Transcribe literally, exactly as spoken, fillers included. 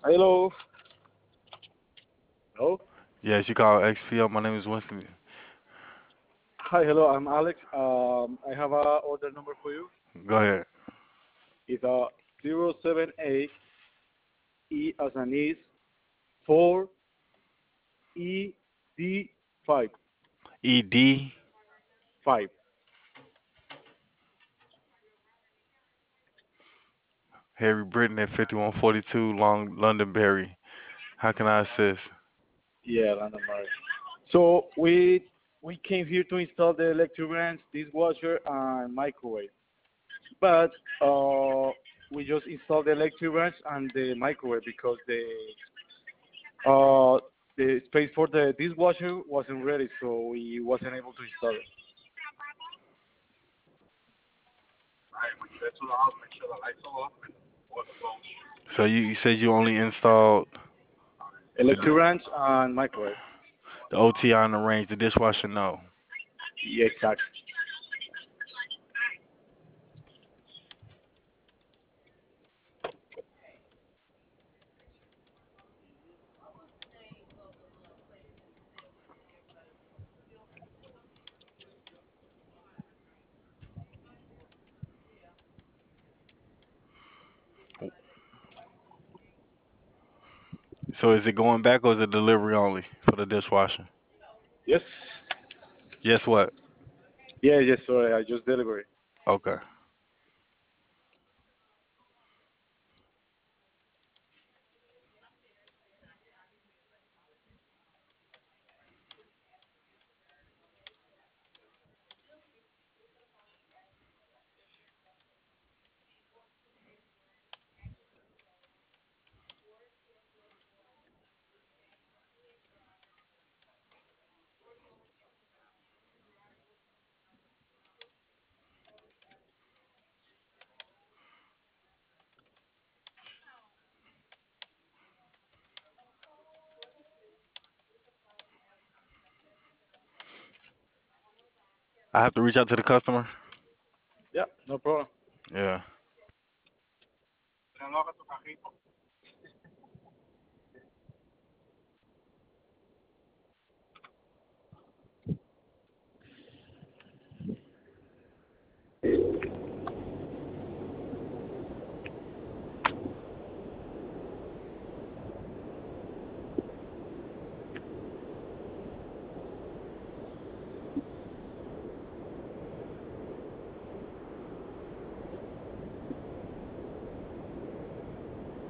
Hello. Hello. Yes, you call X P O. My name is Winston. Hi, hello. I'm Alex. Um, I have a order number for you. Go ahead. It's a zero seven eight E as an is four E D five E D five. Harry Britton at fifty-one forty-two Long Londonderry. How can I assist? Yeah, London Marriott. So we we came here to install the electric range, dishwasher, and microwave. But uh, we just installed the electric range and the microwave because the uh, the space for the dishwasher wasn't ready, so we wasn't able to install it. So you, you said you only installed the Electric range and microwave. the O T I on the range, the dishwasher, no. Yeah, exactly. So is it going back or is it delivery only for the dishwasher? Yes. Yes, what? Yeah, yes. Sorry, I just delivered. Okay. I have to reach out to the customer. Yeah, no problem. Yeah.